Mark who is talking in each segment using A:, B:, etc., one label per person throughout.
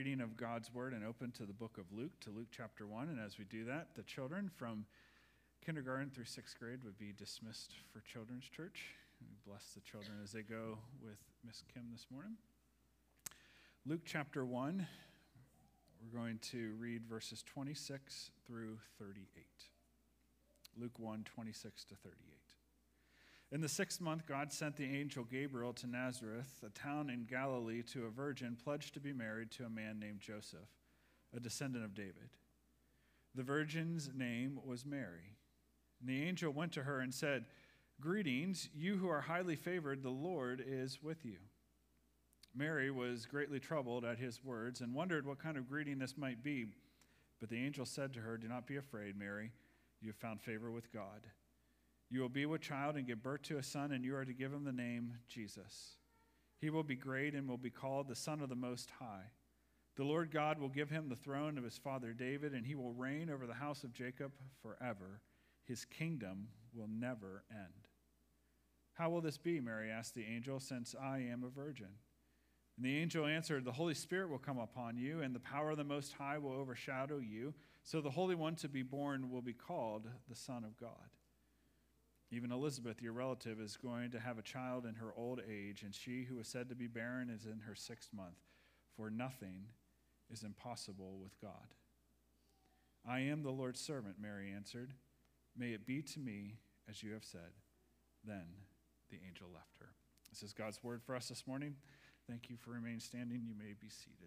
A: reading of God's Word and open to the book of Luke, to Luke chapter 1. And as we do that, the children from kindergarten through 6th grade would be dismissed for Children's Church. We bless the children as they go with Miss Kim this morning. Luke chapter 1, we're going to read verses 26 through 38. Luke 1, 26 to 38. In the 6th month, God sent the angel Gabriel to Nazareth, a town in Galilee, to a virgin pledged to be married to a man named Joseph, a descendant of David. The virgin's name was Mary. And the angel went to her and said, "Greetings, you who are highly favored, the Lord is with you." Mary was greatly troubled at his words and wondered what kind of greeting this might be. But the angel said to her, "Do not be afraid, Mary. You have found favor with God. You will be with child and give birth to a son, and you are to give him the name Jesus. He will be great and will be called the Son of the Most High. The Lord God will give him the throne of his father David, and he will reign over the house of Jacob forever. His kingdom will never end." "How will this be," Mary asked the angel, "since I am a virgin?" And the angel answered, "The Holy Spirit will come upon you, and the power of the Most High will overshadow you. So the Holy One to be born will be called the Son of God. Even Elizabeth, your relative, is going to have a child in her old age, and she who was said to be barren is in her 6th month, for nothing is impossible with God." "I am the Lord's servant," Mary answered. "May it be to me as you have said." Then the angel left her. This is God's word for us this morning. Thank you for remaining standing. You may be seated.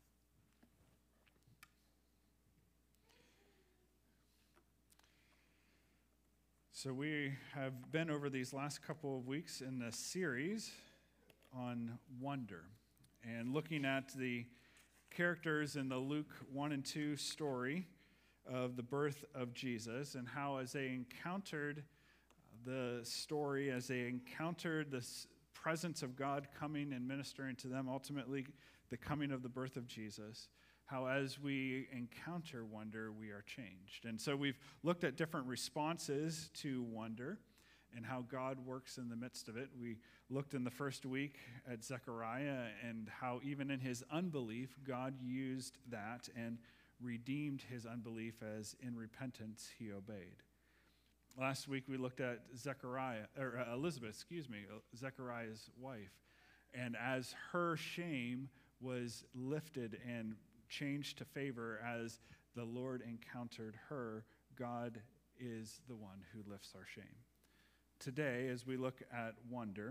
A: So we have been over these last couple of weeks in a series on wonder and looking at the characters in the Luke 1 and 2 story of the birth of Jesus and how as they encountered the story, as they encountered the presence of God coming and ministering to them, ultimately the coming of the birth of Jesus, how as we encounter wonder, we are changed. And so we've looked at different responses to wonder and how God works in the midst of it. We looked in the first week at Zechariah and how even in his unbelief, God used that and redeemed his unbelief as in repentance he obeyed. Last week we looked at Elizabeth, Zechariah's wife, and as her shame was lifted and changed to favor as the Lord encountered her, God is the one who lifts our shame. Today, as we look at wonder,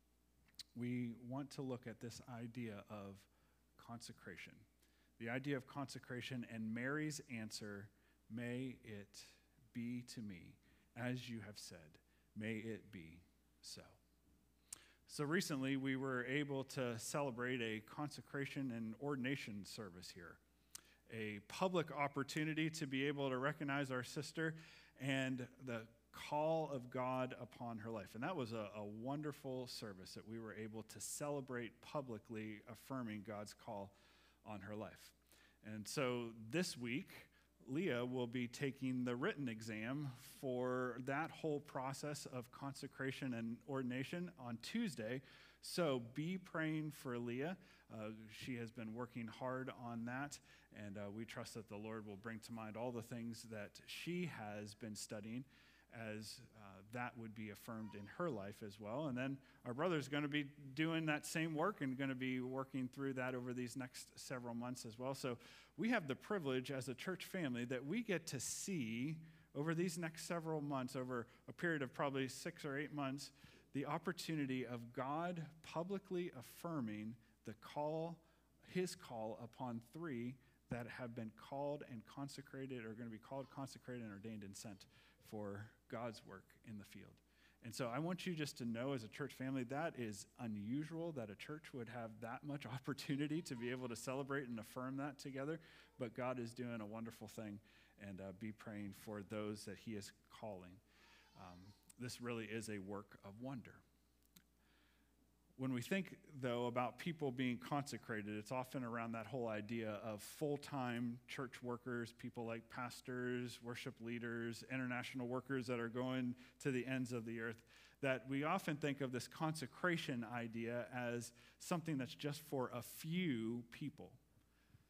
A: we want to look at this idea of consecration. The idea of consecration and Mary's answer, "May it be to me as you have said. May it be so." So recently, we were able to celebrate a consecration and ordination service here, a public opportunity to be able to recognize our sister and the call of God upon her life. And that was a wonderful service that we were able to celebrate publicly, affirming God's call on her life. And so this week, Leah will be taking the written exam for that whole process of consecration and ordination on Tuesday. So be praying for Leah. She has been working hard on that, and we trust that the Lord will bring to mind all the things that she has been studying as that would be affirmed in her life as well. And then our brother's going to be doing that same work and going to be working through that over these next several months as well. So we have the privilege as a church family that we get to see over these next several months, over a period of probably 6 or 8 months, the opportunity of God publicly affirming the call, his call upon 3 that have been called and consecrated, or going to be called, consecrated, and ordained and sent for God's work in the field. And so I want you just to know as a church family, that is unusual that a church would have that much opportunity to be able to celebrate and affirm that together. But God is doing a wonderful thing, and be praying for those that he is calling. This really is a work of wonder. When we think, though, about people being consecrated, it's often around that whole idea of full-time church workers, people like pastors, worship leaders, international workers that are going to the ends of the earth, that we often think of this consecration idea as something that's just for a few people.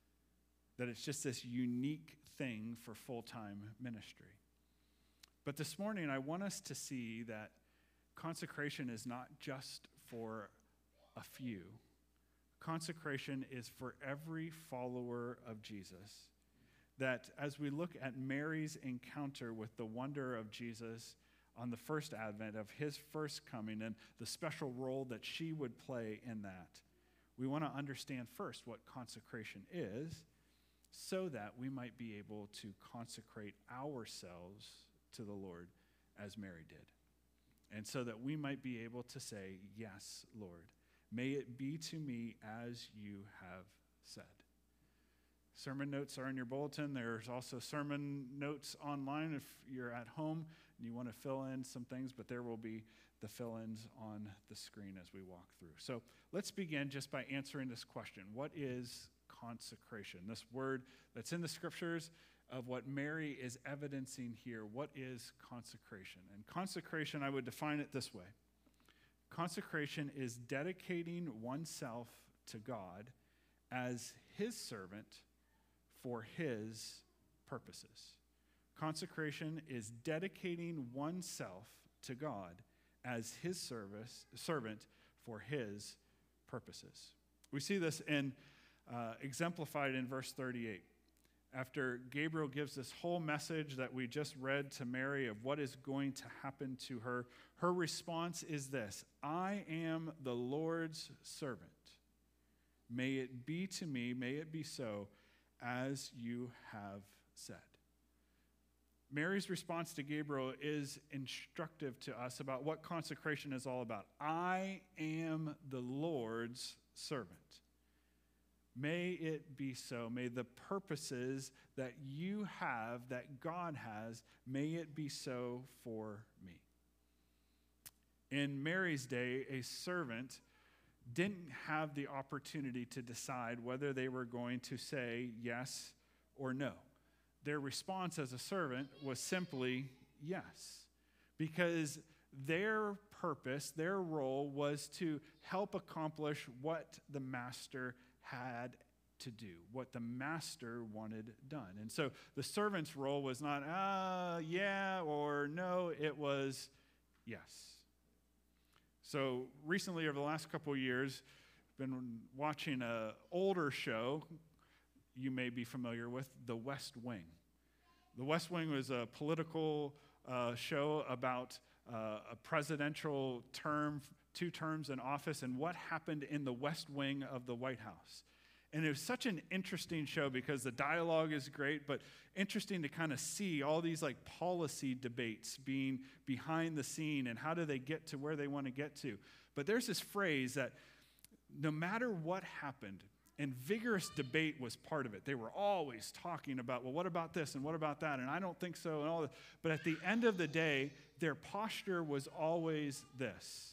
A: that it's just this unique thing for full-time ministry. But this morning, I want us to see that consecration is not just for a few. Consecration is for every follower of Jesus. That as we look at Mary's encounter with the wonder of Jesus on the first advent of his first coming and the special role that she would play in that, we want to understand first what consecration is so that we might be able to consecrate ourselves to the Lord as Mary did. And so that we might be able to say, yes, Lord, may it be to me as you have said. Sermon notes are in your bulletin. There's also sermon notes online if you're at home and you want to fill in some things, but there will be the fill-ins on the screen as we walk through. So let's begin just by answering this question. What is consecration? This word that's in the scriptures of what Mary is evidencing here. What is consecration? And consecration, I would define it this way. Consecration is dedicating oneself to God as his servant for his purposes. Consecration is dedicating oneself to God as his servant for his purposes. We see this exemplified in verse 38. After Gabriel gives this whole message that we just read to Mary of what is going to happen to her, her response is this: I am the Lord's servant. May it be to me, may it be so, as you have said. Mary's response to Gabriel is instructive to us about what consecration is all about. I am the Lord's servant. May it be so. May the purposes that you have, that God has, may it be so for me. In Mary's day, a servant didn't have the opportunity to decide whether they were going to say yes or no. Their response as a servant was simply yes, because their purpose, their role was to help accomplish what the master had to do, what the master wanted done. And so the servant's role was not, yeah or no, it was yes. So recently, over the last couple of years, I've been watching an older show you may be familiar with, The West Wing. The West Wing was a political show about a presidential term, 2 terms in office, and what happened in the West Wing of the White House. And it was such an interesting show because the dialogue is great, but interesting to kind of see all these like policy debates being behind the scene and how do they get to where they want to get to. But there's this phrase that no matter what happened, and vigorous debate was part of it. They were always talking about, well, what about this and what about that? And I don't think so and all that. But at the end of the day, their posture was always this: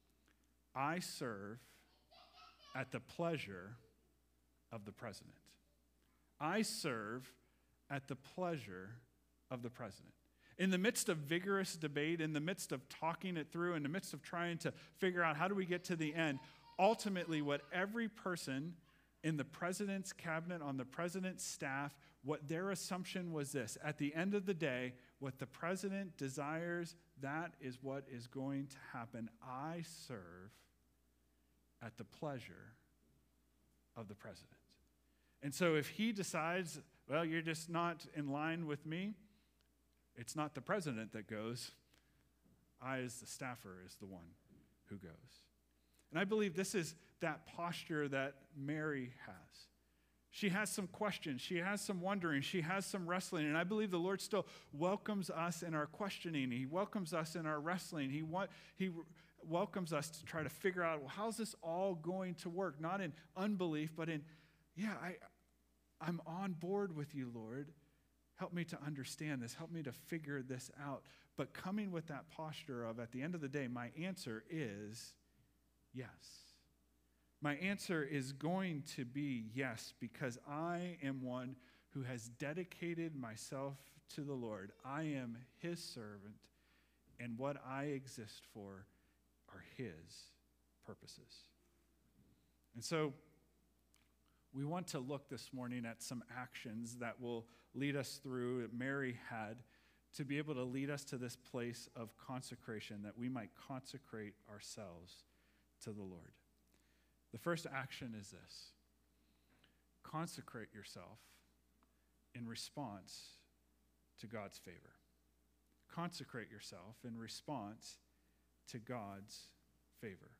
A: I serve at the pleasure of the president. I serve at the pleasure of the president. In the midst of vigorous debate, in the midst of talking it through, in the midst of trying to figure out how do we get to the end, ultimately what every person in the president's cabinet, on the president's staff, what their assumption was this: at the end of the day, what the president desires, that is what is going to happen. I serve at the pleasure of the president. And so if he decides, well, you're just not in line with me, it's not the president that goes. I, as the staffer, is the one who goes. And I believe this is that posture that Mary has. She has some questions. She has some wondering. She has some wrestling. And I believe the Lord still welcomes us in our questioning. He welcomes us in our wrestling. He welcomes us to try to figure out, well, how's this all going to work? Not in unbelief, but in, yeah, I'm on board with you, Lord. Help me to understand this. Help me to figure this out. But coming with that posture of, at the end of the day, my answer is yes. My answer is going to be yes, because I am one who has dedicated myself to the Lord. I am his servant, and what I exist for are his purposes. And so we want to look this morning at some actions that will lead us through, that Mary had, to be able to lead us to this place of consecration, that we might consecrate ourselves to the Lord. The first action is this: consecrate yourself in response to God's favor. Consecrate yourself in response to God's favor.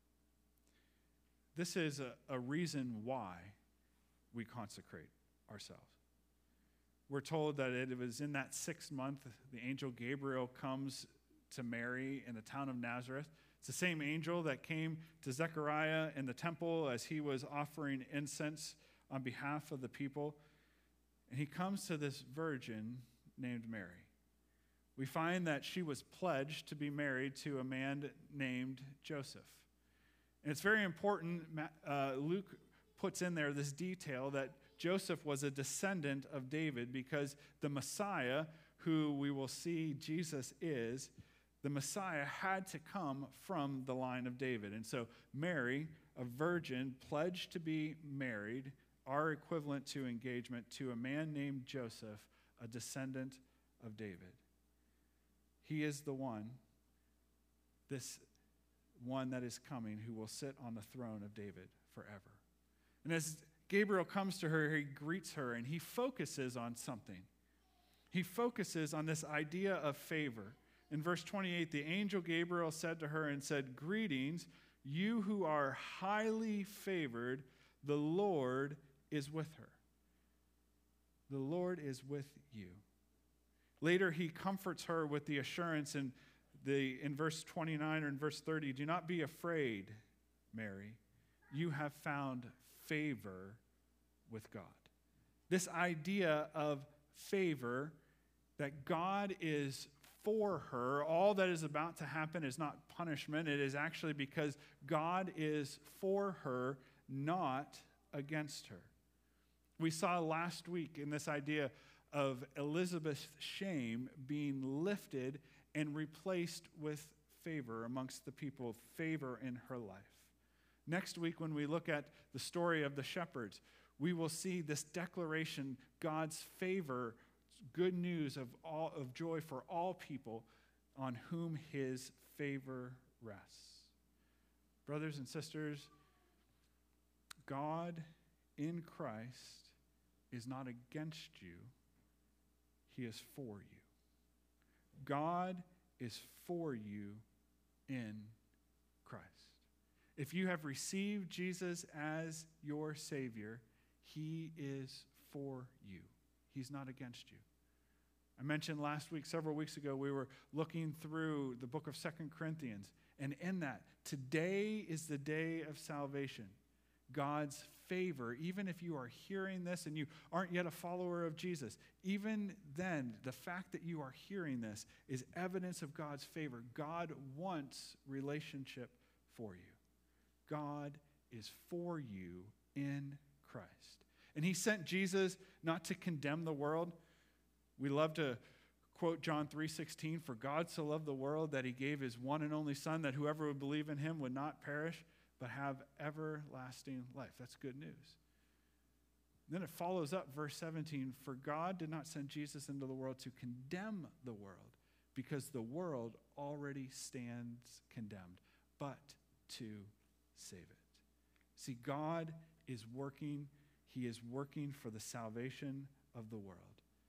A: This is a reason why we consecrate ourselves. We're told that it was in that 6th month, the angel Gabriel comes to Mary in the town of Nazareth. It's the same angel that came to Zechariah in the temple as he was offering incense on behalf of the people. And he comes to this virgin named Mary. We find that she was pledged to be married to a man named Joseph. And it's very important, Luke puts in there this detail that Joseph was a descendant of David, because the Messiah, who we will see Jesus is, the Messiah had to come from the line of David. And so Mary, a virgin, pledged to be married, our equivalent to engagement, to a man named Joseph, a descendant of David. He is the one, this one that is coming, who will sit on the throne of David forever. And as Gabriel comes to her, he greets her, and he focuses on something. He focuses on this idea of favor. In verse 28, the angel Gabriel said to her and said, "Greetings, you who are highly favored, the Lord is with her." The Lord is with you. Later, he comforts her with the assurance in verse 29 or in verse 30, "Do not be afraid, Mary. You have found favor with God." This idea of favor, that God is for her, all that is about to happen is not punishment. It is actually because God is for her, not against her. We saw last week in this idea of Elizabeth's shame being lifted and replaced with favor amongst the people, favor in her life. Next week, when we look at the story of the shepherds, we will see this declaration, God's favor, good news of joy for all people on whom his favor rests. Brothers and sisters, God in Christ is not against you, he is for you. God is for you in Christ. If you have received Jesus as your Savior, he is for you. He's not against you. I mentioned last week, several weeks ago, we were looking through the book of 2 Corinthians, and in that, today is the day of salvation. God's favor, even if you are hearing this and you aren't yet a follower of Jesus, even then, the fact that you are hearing this is evidence of God's favor. God wants relationship for you. God is for you in Christ. And he sent Jesus not to condemn the world. We love to quote John 3:16, "For God so loved the world that he gave his one and only Son, that whoever would believe in him would not perish, but have everlasting life." That's good news. Then it follows up, verse 17, "For God did not send Jesus into the world to condemn the world, because the world already stands condemned, but to save it." See, God is working. He is working for the salvation of the world.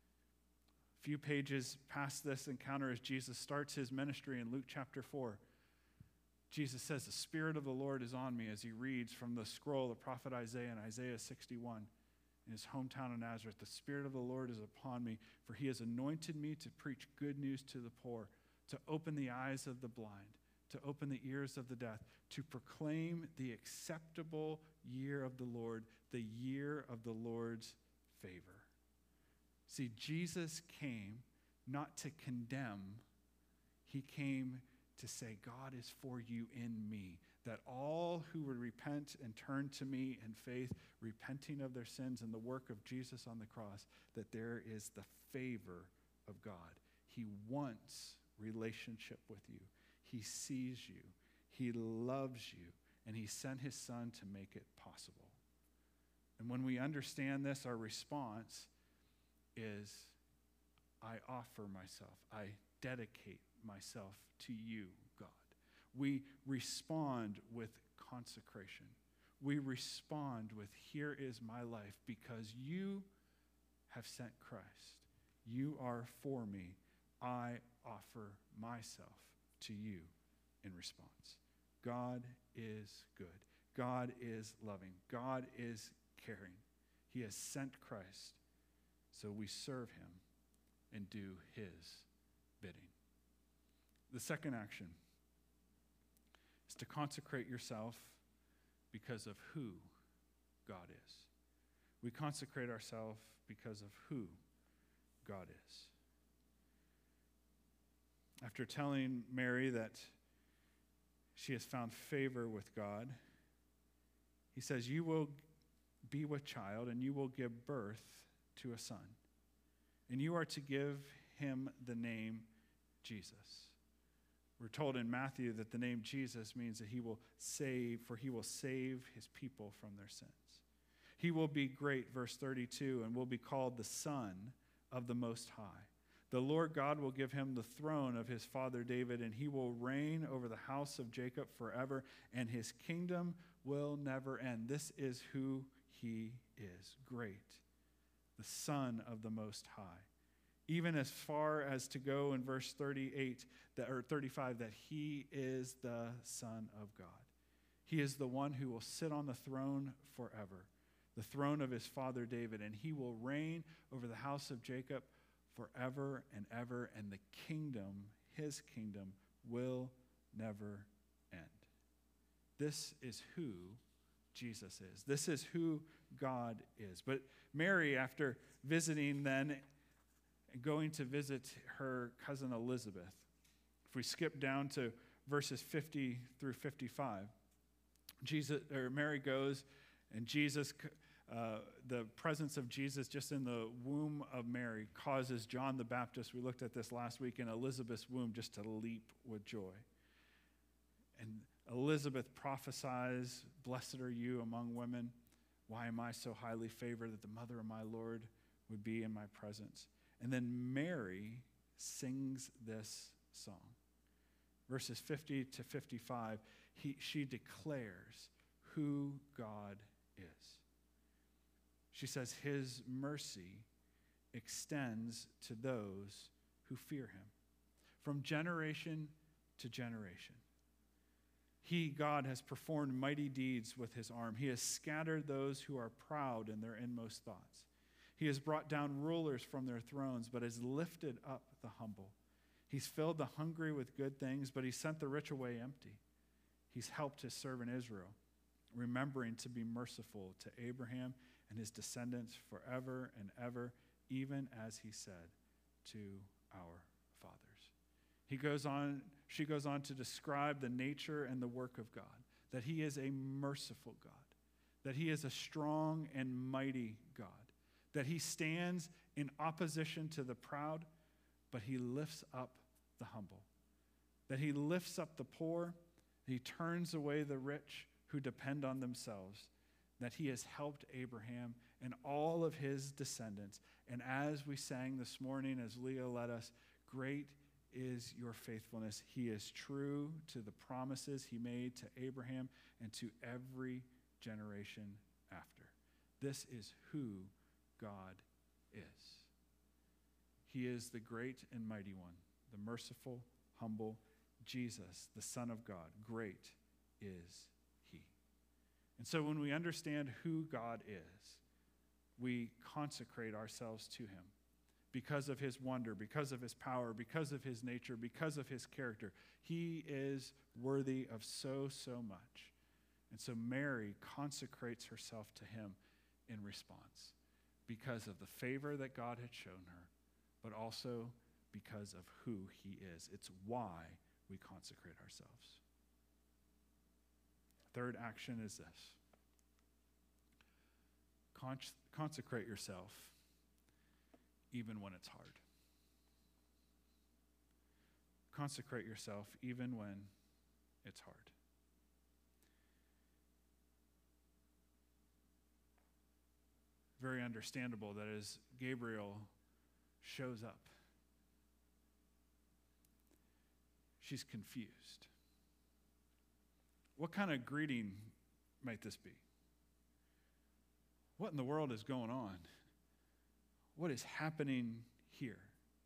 A: A few pages past this encounter, as Jesus starts his ministry in Luke chapter 4, Jesus says, "The Spirit of the Lord is on me," as he reads from the scroll of the prophet Isaiah in Isaiah 61 in his hometown of Nazareth. "The Spirit of the Lord is upon me, for he has anointed me to preach good news to the poor, to open the eyes of the blind, to open the ears of the deaf, to proclaim the acceptable year of the Lord, the year of the Lord's favor." See, Jesus came not to condemn. He came to say, God is for you in me, that all who would repent and turn to me in faith, repenting of their sins and the work of Jesus on the cross, that there is the favor of God. He wants relationship with you. He sees you. He loves you. And he sent his Son to make it possible. And when we understand this, our response is, I offer myself. I dedicate myself to you, God. We respond with consecration. We respond with, here is my life because you have sent Christ. You are for me. I offer myself to you in response. God is good. God is loving. God is caring. He has sent Christ, so we serve him and do his bidding. The second action is to consecrate yourself because of who God is. We consecrate ourselves because of who God is. After telling Mary that she has found favor with God, he says, you will be with child and you will give birth to a son. And you are to give him the name Jesus. We're told in Matthew that the name Jesus means that he will save his people from their sins. He will be great, verse 32, and will be called the Son of the Most High. The Lord God will give him the throne of his father David, and he will reign over the house of Jacob forever, and his kingdom will never end. This is who he is, great, the Son of the Most High. Even as far as to go in verse 35, that he is the Son of God. He is the one who will sit on the throne forever, the throne of his father David, and he will reign over the house of Jacob forever and ever, and the kingdom, his kingdom, will never end. This is who Jesus is. This is who God is. But Mary, after visiting then, going to visit her cousin Elizabeth, if we skip down to verses 50 through 55, Mary goes, and Jesus, the presence of Jesus just in the womb of Mary causes John the Baptist, we looked at this last week, in Elizabeth's womb just to leap with joy. And Elizabeth prophesies, blessed are you among women. Why am I so highly favored that the mother of my Lord would be in my presence? And then Mary sings this song. Verses 50 to 55, she declares who God is. She says, his mercy extends to those who fear him from generation to generation. He, God, has performed mighty deeds with his arm. He has scattered those who are proud in their inmost thoughts. He has brought down rulers from their thrones, but has lifted up the humble. He's filled the hungry with good things, but he sent the rich away empty. He's helped his servant Israel, remembering to be merciful to Abraham and his descendants forever and ever, even as he said to our fathers. She goes on to describe the nature and the work of God, that he is a merciful God, that he is a strong and mighty God, that he stands in opposition to the proud, but he lifts up the humble, that he lifts up the poor, he turns away the rich who depend on themselves, that he has helped Abraham and all of his descendants. And as we sang this morning, as Leah led us, great is your faithfulness. He is true to the promises he made to Abraham and to every generation after. This is who God is. He is the great and mighty one, the merciful, humble Jesus, the Son of God. Great is he. And so when we understand who God is, we consecrate ourselves to him because of his wonder, because of his power, because of his nature, because of his character. He is worthy of so much. And so Mary consecrates herself to him in response because of the favor that God had shown her, but also because of who he is. It's why we consecrate ourselves. Third action is this. Consecrate yourself even when it's hard. Consecrate yourself even when it's hard. very understandable that as Gabriel shows up, she's confused. What kind of greeting might this be? What in the world is going on? What is happening here?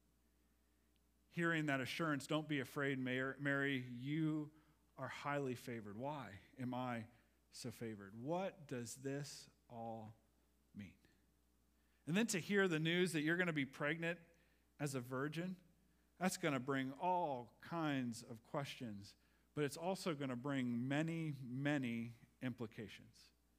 A: Hearing that assurance, don't be afraid, Mary, you are highly favored. Why am I so favored? What does this all mean? And then to hear the news that you're going to be pregnant as a virgin, that's going to bring all kinds of questions, but it's also going to bring many, many implications.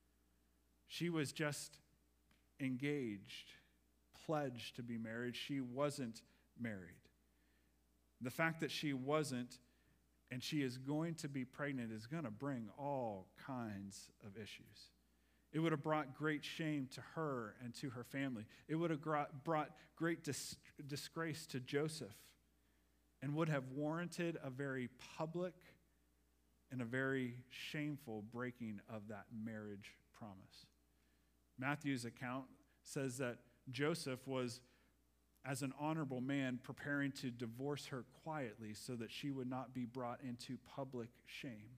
A: She was just engaged, pledged to be married. She wasn't married. The fact that she wasn't and she is going to be pregnant is going to bring all kinds of issues. It would have brought great shame to her and to her family. It would have brought great disgrace to Joseph and would have warranted a very public and a very shameful breaking of that marriage promise. Matthew's account says that Joseph was, as an honorable man, preparing to divorce her quietly so that she would not be brought into public shame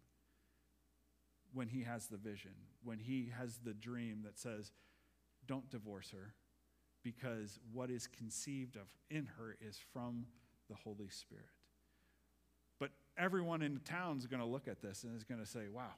A: when he has the vision, when he has the dream that says, don't divorce her, because what is conceived of in her is from the Holy Spirit. But everyone in the town is going to look at this and is going to say, wow,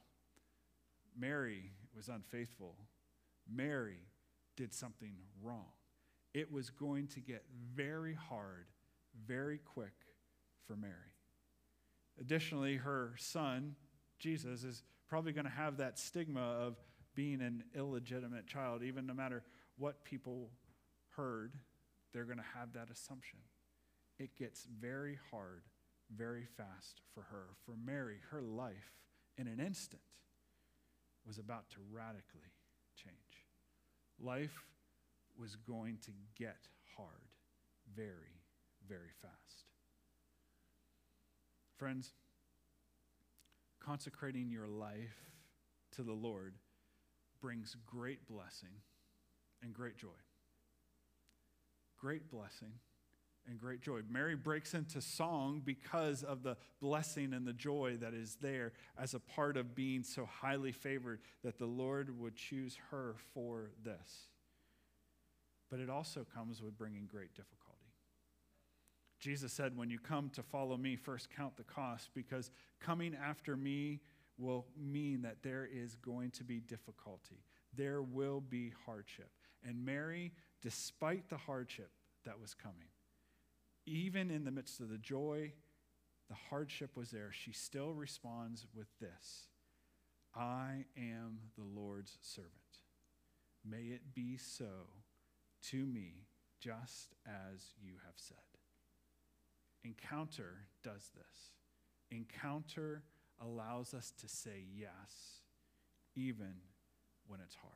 A: Mary was unfaithful. Mary did something wrong. It was going to get very hard, very quick for Mary. Additionally, her son, Jesus, is probably going to have that stigma of being an illegitimate child. Even no matter what people heard, they're going to have that assumption. It gets very hard, very fast for her. For Mary, her life, in an instant, was about to radically change. Life was going to get hard very, very fast. Friends, consecrating your life to the Lord brings great blessing and great joy. Great blessing and great joy. Mary breaks into song because of the blessing and the joy that is there as a part of being so highly favored that the Lord would choose her for this. But it also comes with bringing great difficulty. Jesus said, when you come to follow me, first count the cost, because coming after me will mean that there is going to be difficulty. There will be hardship. And Mary, despite the hardship that was coming, even in the midst of the joy, the hardship was there, she still responds with this: I am the Lord's servant. May it be so to me, just as you have said. Encounter does this. Encounter allows us to say yes, even when it's hard.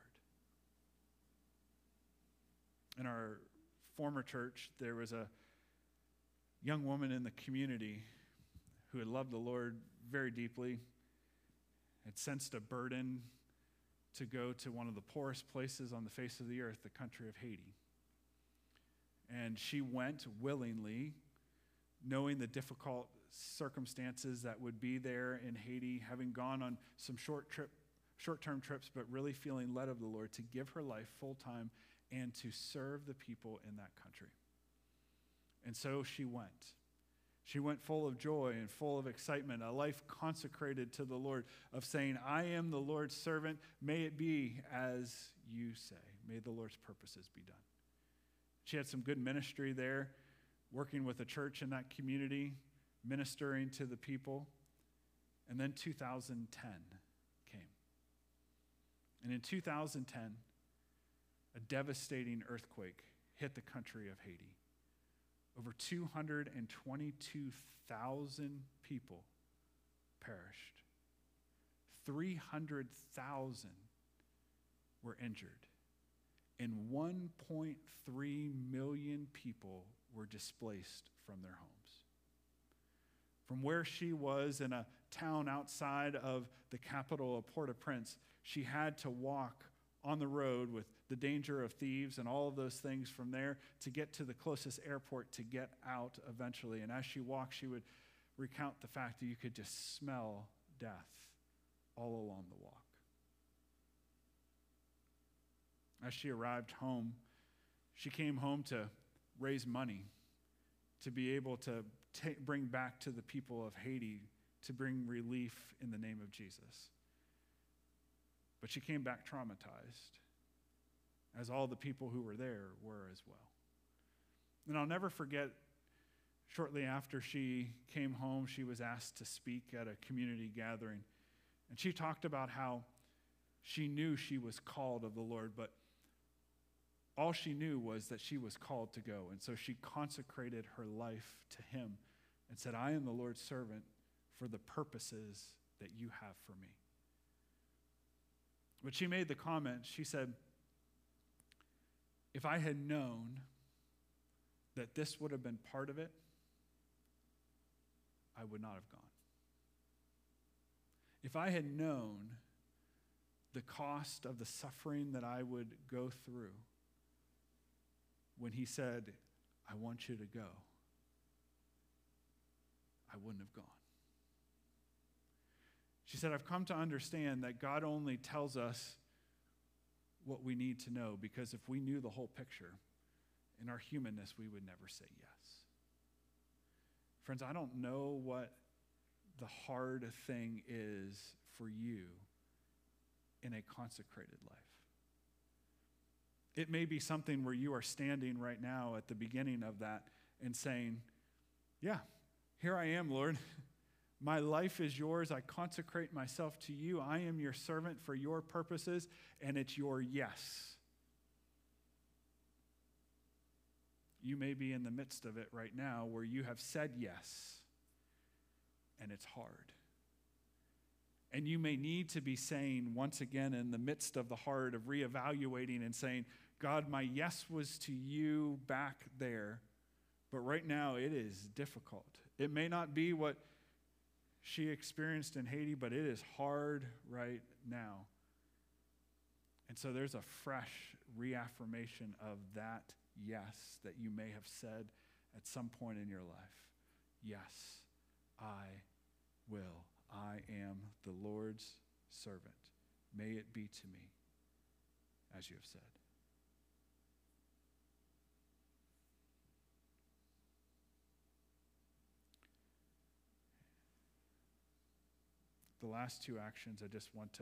A: In our former church, there was a young woman in the community who had loved the Lord very deeply, had sensed a burden to go to one of the poorest places on the face of the earth, the country of Haiti. And she went willingly, knowing the difficult circumstances that would be there in Haiti, having gone on some short-term trips, but really feeling led of the Lord to give her life full-time and to serve the people in that country. And so she went. She went full of joy and full of excitement, a life consecrated to the Lord, of saying, I am the Lord's servant. May it be as you say. May the Lord's purposes be done. She had some good ministry there, working with a church in that community, ministering to the people. And then 2010 came. And in 2010, a devastating earthquake hit the country of Haiti. Over 222,000 people perished. 300,000 were injured. And 1.3 million people were displaced from their homes. From where she was in a town outside of the capital of Port-au-Prince, she had to walk on the road with the danger of thieves and all of those things from there to get to the closest airport to get out eventually. And as she walked, she would recount the fact that you could just smell death all along the walk. As she arrived home, she came home to raise money to be able to bring back to the people of Haiti, to bring relief in the name of Jesus. But she came back traumatized, as all the people who were there were as well. And I'll never forget, shortly after she came home, she was asked to speak at a community gathering. And she talked about how she knew she was called of the Lord, but all she knew was that she was called to go. And so she consecrated her life to him and said, I am the Lord's servant for the purposes that you have for me. But she made the comment, she said, if I had known that this would have been part of it, I would not have gone. If I had known the cost of the suffering that I would go through when he said, I want you to go, I wouldn't have gone. She said, I've come to understand that God only tells us what we need to know, because if we knew the whole picture, in our humanness, we would never say yes. Friends, I don't know what the hard thing is for you in a consecrated life. It may be something where you are standing right now at the beginning of that and saying, yeah, here I am, Lord. My life is yours. I consecrate myself to you. I am your servant for your purposes, and it's your yes. You may be in the midst of it right now where you have said yes, and it's hard. And you may need to be saying once again in the midst of the hard of reevaluating and saying, God, my yes was to you back there, but right now it is difficult. It may not be what she experienced in Haiti, but it is hard right now. And so there's a fresh reaffirmation of that yes that you may have said at some point in your life. Yes, I will. I am the Lord's servant. May it be to me as you have said. The last two actions I just want to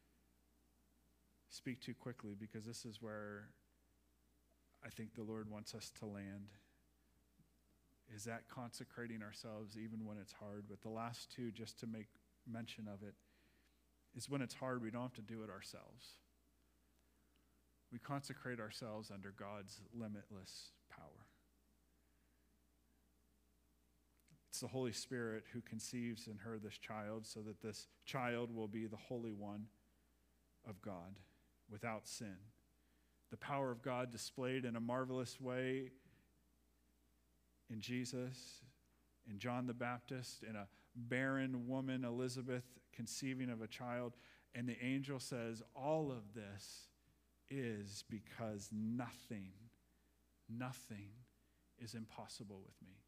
A: speak to quickly, because this is where I think the Lord wants us to land, is that consecrating ourselves even when it's hard. But the last two, just to make mention of it, is when it's hard, we don't have to do it ourselves. We consecrate ourselves under God's limitless power. It's the Holy Spirit who conceives in her this child, so that this child will be the Holy One of God without sin. The power of God displayed in a marvelous way in Jesus, in John the Baptist, in a barren woman, Elizabeth, conceiving of a child. And the angel says, all of this is because nothing is impossible with me.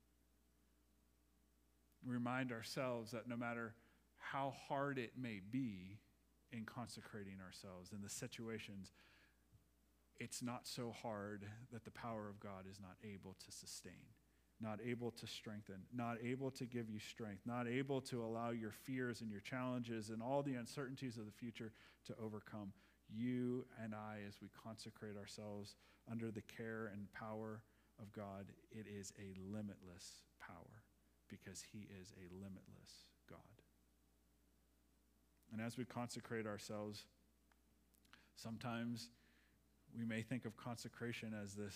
A: We remind ourselves that no matter how hard it may be in consecrating ourselves in the situations, it's not so hard that the power of God is not able to sustain, not able to strengthen, not able to give you strength, not able to allow your fears and your challenges and all the uncertainties of the future to overcome you and I as we consecrate ourselves under the care and power of God. It is a limitless power, because he is a limitless God. And as we consecrate ourselves, sometimes we may think of consecration as this,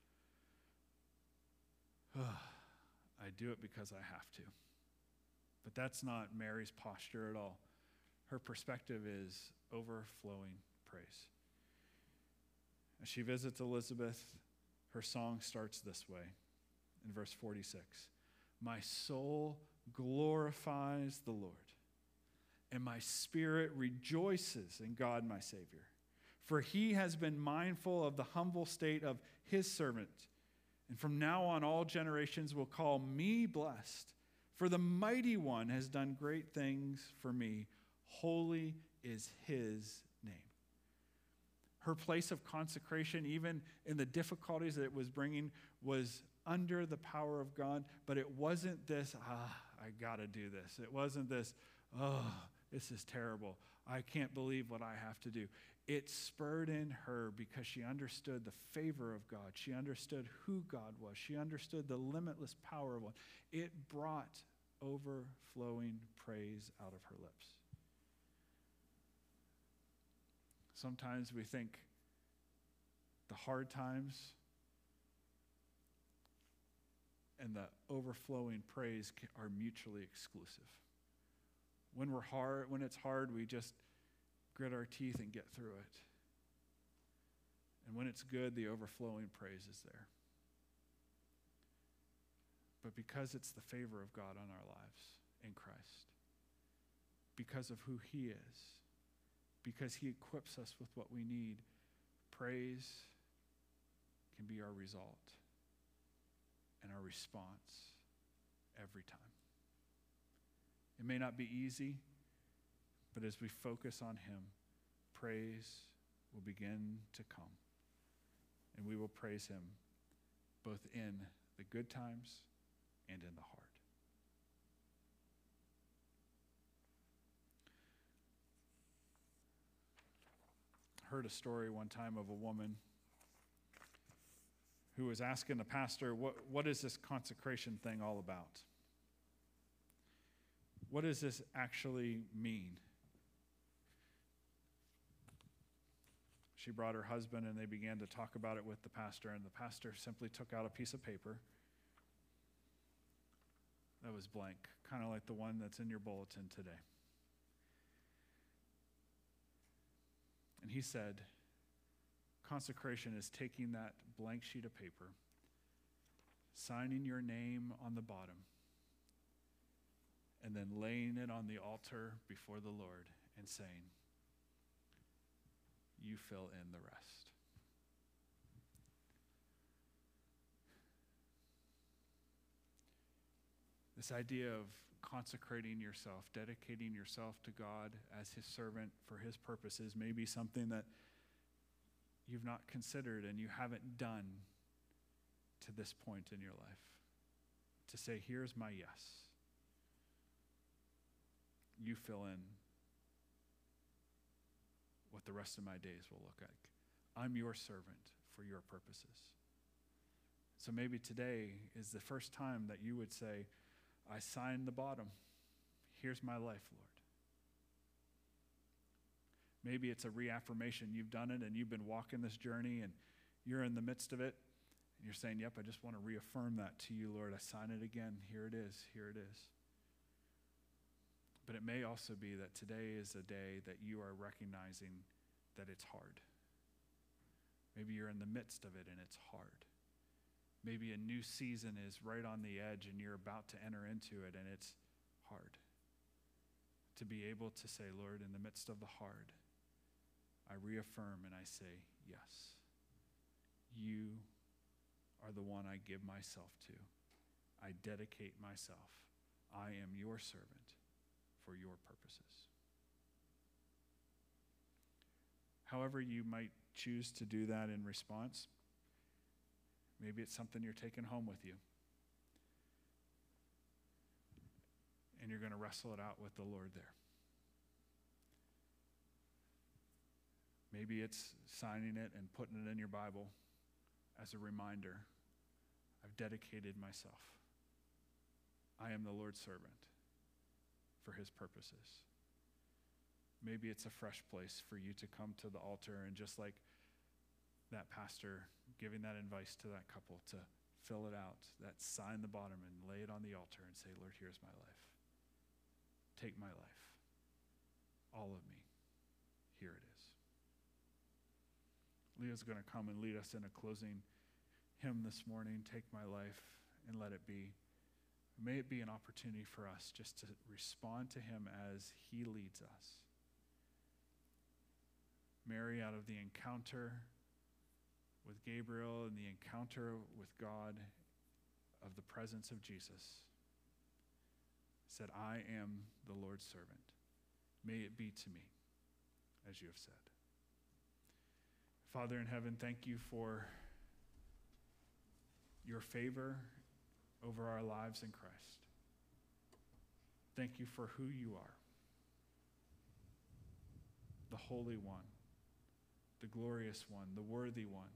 A: I do it because I have to. But that's not Mary's posture at all. Her perspective is overflowing praise. As she visits Elizabeth, her song starts this way in verse 46. My soul glorifies the Lord, and my spirit rejoices in God my Savior. For he has been mindful of the humble state of his servant. And from now on, all generations will call me blessed. For the Mighty One has done great things for me. Holy is his name. Her place of consecration, even in the difficulties that it was bringing, was under the power of God. But it wasn't this, I got to do this. It wasn't this, this is terrible. I can't believe what I have to do. It spurred in her because she understood the favor of God. She understood who God was. She understood the limitless power of God. It brought overflowing praise out of her lips. Sometimes we think the hard times and the overflowing praise are mutually exclusive. When it's hard, we just grit our teeth and get through it. And when it's good, the overflowing praise is there. But because it's the favor of God on our lives in Christ, because of who he is, because he equips us with what we need, praise can be our result and our response every time. It may not be easy, but as we focus on him, praise will begin to come. And we will praise him both in the good times and in the hard. I heard a story one time of a woman who was asking the pastor, what is this consecration thing all about? What does this actually mean? She brought her husband and they began to talk about it with the pastor, and the pastor simply took out a piece of paper that was blank, kind of like the one that's in your bulletin today. And he said, consecration is taking that blank sheet of paper, signing your name on the bottom, and then laying it on the altar before the Lord and saying, you fill in the rest. This idea of consecrating yourself, dedicating yourself to God as his servant for his purposes may be something that you've not considered and you haven't done to this point in your life. To say, here's my yes. You fill in what the rest of my days will look like. I'm your servant for your purposes. So maybe today is the first time that you would say, I signed the bottom. Here's my life, Lord. Maybe it's a reaffirmation. You've done it and you've been walking this journey and you're in the midst of it. And you're saying, yep, I just want to reaffirm that to you, Lord. I sign it again. Here it is. Here it is. But it may also be that today is a day that you are recognizing that it's hard. Maybe you're in the midst of it and it's hard. Maybe a new season is right on the edge and you're about to enter into it and it's hard. To be able to say, Lord, in the midst of the hard, I reaffirm and I say, yes, you are the one I give myself to. I dedicate myself. I am your servant for your purposes. However you might choose to do that in response, maybe it's something you're taking home with you. And you're going to wrestle it out with the Lord there. Maybe it's signing it and putting it in your Bible as a reminder. I've dedicated myself. I am the Lord's servant for his purposes. Maybe it's a fresh place for you to come to the altar and just like that pastor giving that advice to that couple to fill it out, that sign the bottom and lay it on the altar and say, Lord, here's my life. Take my life. All of me. Here it is. Leah's going to come and lead us in a closing hymn this morning, Take My Life and Let It Be. May it be an opportunity for us just to respond to him as he leads us. Mary out of the encounter with Gabriel and the encounter with God of the presence of Jesus, said, I am the Lord's servant. May it be to me as you have said. Father in heaven, thank you for your favor over our lives in Christ. Thank you for who you are, the Holy One, the glorious one, the worthy one,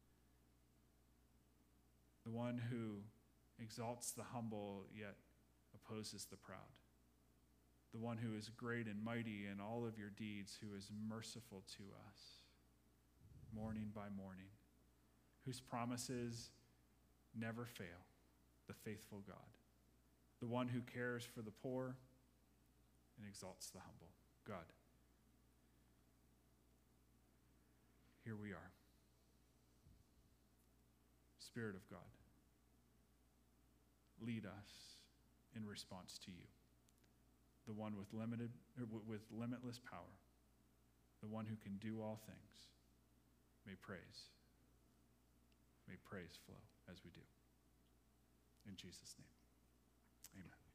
A: the one who exalts the humble yet opposes the proud, the one who is great and mighty in all of your deeds, who is merciful to us morning by morning, whose promises never fail, the faithful God, the one who cares for the poor and exalts the humble. God, here we are. Spirit of God, lead us in response to you, the one with limitless power, the one who can do all things. May praise flow as we do. In Jesus' name, amen.